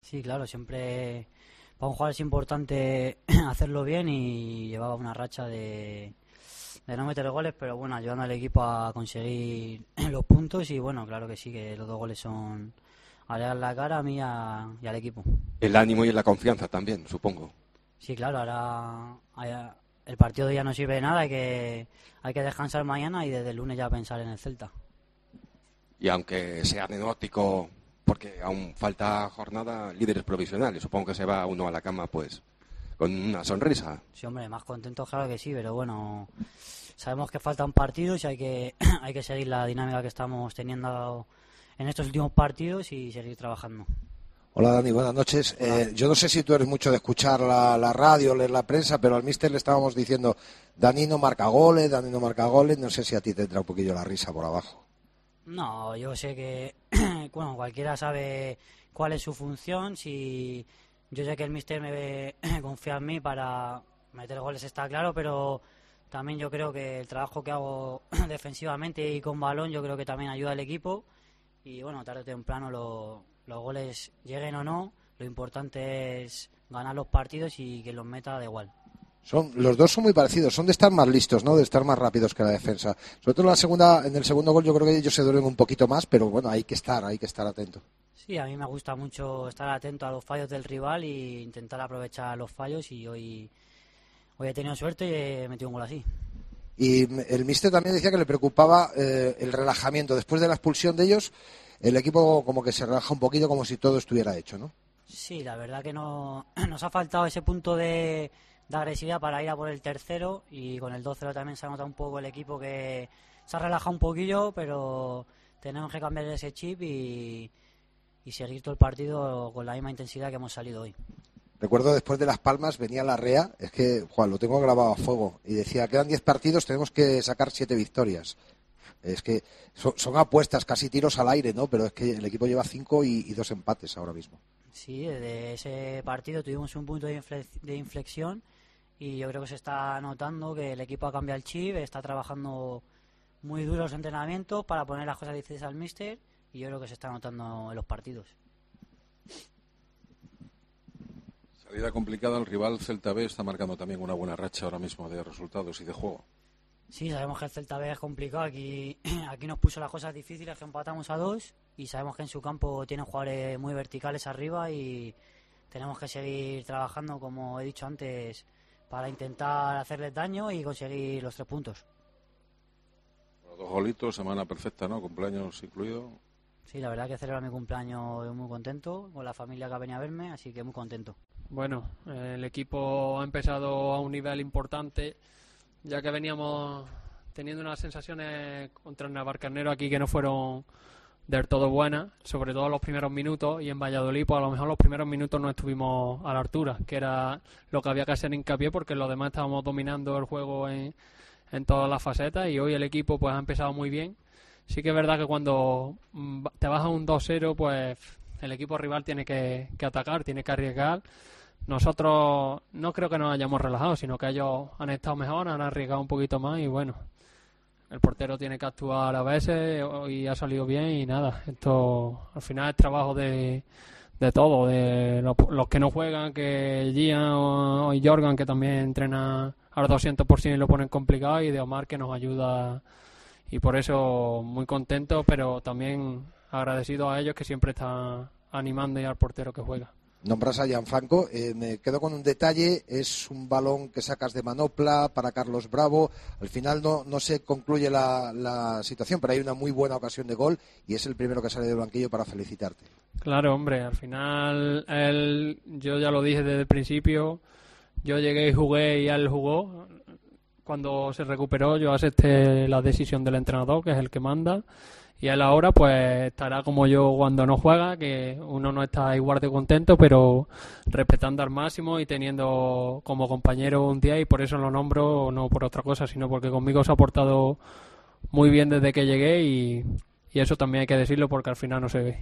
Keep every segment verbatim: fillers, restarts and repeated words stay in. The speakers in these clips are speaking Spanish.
Sí, claro, siempre para un jugador es importante hacerlo bien y llevaba una racha de, de no meter goles, pero bueno, ayudando al equipo a conseguir los puntos y bueno, claro que sí, que los dos goles son alegrar la cara a mí y, a, y al equipo. El ánimo y la confianza también, supongo. Sí, claro, ahora, ahora el partido ya no sirve de nada, hay que, hay que descansar mañana y desde el lunes ya pensar en el Celta. Y aunque sea anecdótico, porque aún falta jornada, líderes provisionales, supongo que se va uno a la cama pues con una sonrisa. Sí, hombre, más contento claro que sí, pero bueno, sabemos que faltan partidos y hay que, hay que seguir la dinámica que estamos teniendo en estos últimos partidos y seguir trabajando. Hola Dani, buenas noches. Eh, yo no sé si tú eres mucho de escuchar la, la radio, leer la prensa, pero al míster le estábamos diciendo Dani no marca goles, Dani no marca goles, no sé si a ti te entra un poquillo la risa por abajo. No, yo sé que bueno, cualquiera sabe cuál es su función. Si yo sé que el míster me ve, confía en mí para meter goles, está claro, pero también yo creo que el trabajo que hago defensivamente y con balón, yo creo que también ayuda al equipo. Y bueno, tarde o temprano lo, los goles lleguen o no, lo importante es ganar los partidos y que los meta da igual. Son, los dos son muy parecidos, son de estar más listos, ¿no? De estar más rápidos que la defensa. Sobre todo en la segunda, en el segundo gol yo creo que ellos se duermen un poquito más, pero bueno, hay que estar, hay que estar atento. Sí, a mí me gusta mucho estar atento a los fallos del rival e intentar aprovechar los fallos y hoy, hoy he tenido suerte y he metido un gol así. Y el míster también decía que le preocupaba eh, el relajamiento. Después de la expulsión de ellos, el equipo como que se relaja un poquito como si todo estuviera hecho, ¿no? Sí, la verdad que no nos ha faltado ese punto de... de agresividad para ir a por el tercero y con el dos cero también se ha notado un poco el equipo que se ha relajado un poquillo, pero tenemos que cambiar ese chip y, y seguir todo el partido con la misma intensidad que hemos salido hoy. Recuerdo después de Las Palmas venía Larrea, es que Juan, lo tengo grabado a fuego, y decía, quedan diez partidos, tenemos que sacar siete victorias. Es que son, son apuestas, casi tiros al aire, ¿no? Pero es que el equipo lleva cinco y, y dos empates ahora mismo. Sí, desde ese partido tuvimos un punto de, infle- de inflexión y yo creo que se está notando que el equipo ha cambiado el chip, está trabajando muy duro los entrenamientos para poner las cosas difíciles al míster y yo creo que se está notando en los partidos. Salida complicada, el rival Celta B está marcando también una buena racha ahora mismo de resultados y de juego. Sí, sabemos que el Celta B es complicado, aquí, aquí nos puso las cosas difíciles, que empatamos a dos y sabemos que en su campo tienen jugadores muy verticales arriba y tenemos que seguir trabajando, como he dicho antes, para intentar hacerles daño y conseguir los tres puntos. Los dos golitos, semana perfecta, ¿no? Cumpleaños incluido. Sí, la verdad que celebro mi cumpleaños muy contento, con la familia que ha venido a verme, así que muy contento. Bueno, el equipo ha empezado a un nivel importante, ya que veníamos teniendo unas sensaciones contra el Navarcarnero aquí que no fueron del todo buenas, sobre todo los primeros minutos, y en Valladolid pues a lo mejor los primeros minutos no estuvimos a la altura, que era lo que había que hacer hincapié porque los demás estábamos dominando el juego en, en todas las facetas y hoy el equipo pues ha empezado muy bien. Sí que es verdad que cuando te vas a un dos cero pues el equipo rival tiene que, que atacar, tiene que arriesgar. Nosotros no creo que nos hayamos relajado, sino que ellos han estado mejor, han arriesgado un poquito más y bueno, el portero tiene que actuar a veces y ha salido bien y nada, esto al final es trabajo de, de todo, de los, los que no juegan, que Gian o, o Jorgan que también entrenan al doscientos por ciento y lo ponen complicado, y de Omar que nos ayuda, y por eso muy contento, pero también agradecido a ellos que siempre están animando y al portero que juega. Nombras a Gianfranco, eh, me quedo con un detalle, es un balón que sacas de manopla para Carlos Bravo, al final no, no se concluye la, la situación, pero hay una muy buena ocasión de gol y es el primero que sale del banquillo para felicitarte. Claro, hombre, al final él, yo ya lo dije desde el principio, yo llegué y jugué y él jugó, cuando se recuperó yo acepté la decisión del entrenador, que es el que manda. Y él ahora pues estará como yo cuando no juega, que uno no está igual de contento, pero respetando al máximo y teniendo como compañero un día, y por eso lo nombro, no por otra cosa, sino porque conmigo se ha portado muy bien desde que llegué y, y eso también hay que decirlo porque al final no se ve.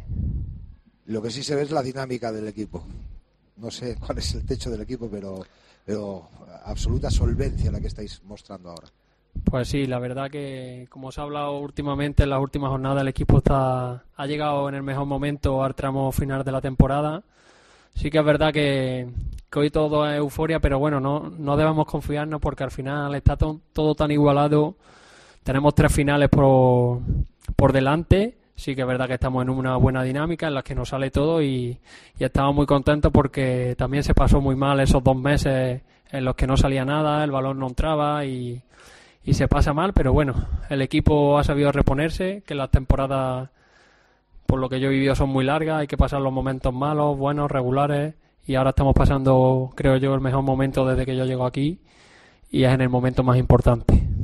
Lo que sí se ve es la dinámica del equipo. No sé cuál es el techo del equipo, pero, pero absoluta solvencia la que estáis mostrando ahora. Pues sí, la verdad que como se ha hablado últimamente en las últimas jornadas, el equipo está ha llegado en el mejor momento al tramo final de la temporada. sí que es verdad que, que hoy todo es euforia, pero bueno, no, no debemos confiarnos porque al final está to, todo tan igualado. Tenemos tres finales por, por delante. Sí que es verdad que estamos en una buena dinámica en la que nos sale todo y, y estamos muy contentos porque también se pasó muy mal esos dos meses en los que no salía nada, el balón no entraba y, y se pasa mal, pero bueno, el equipo ha sabido reponerse, que las temporadas, por lo que yo he vivido, son muy largas, hay que pasar los momentos malos, buenos, regulares, y ahora estamos pasando, creo yo, el mejor momento desde que yo llego aquí y es en el momento más importante.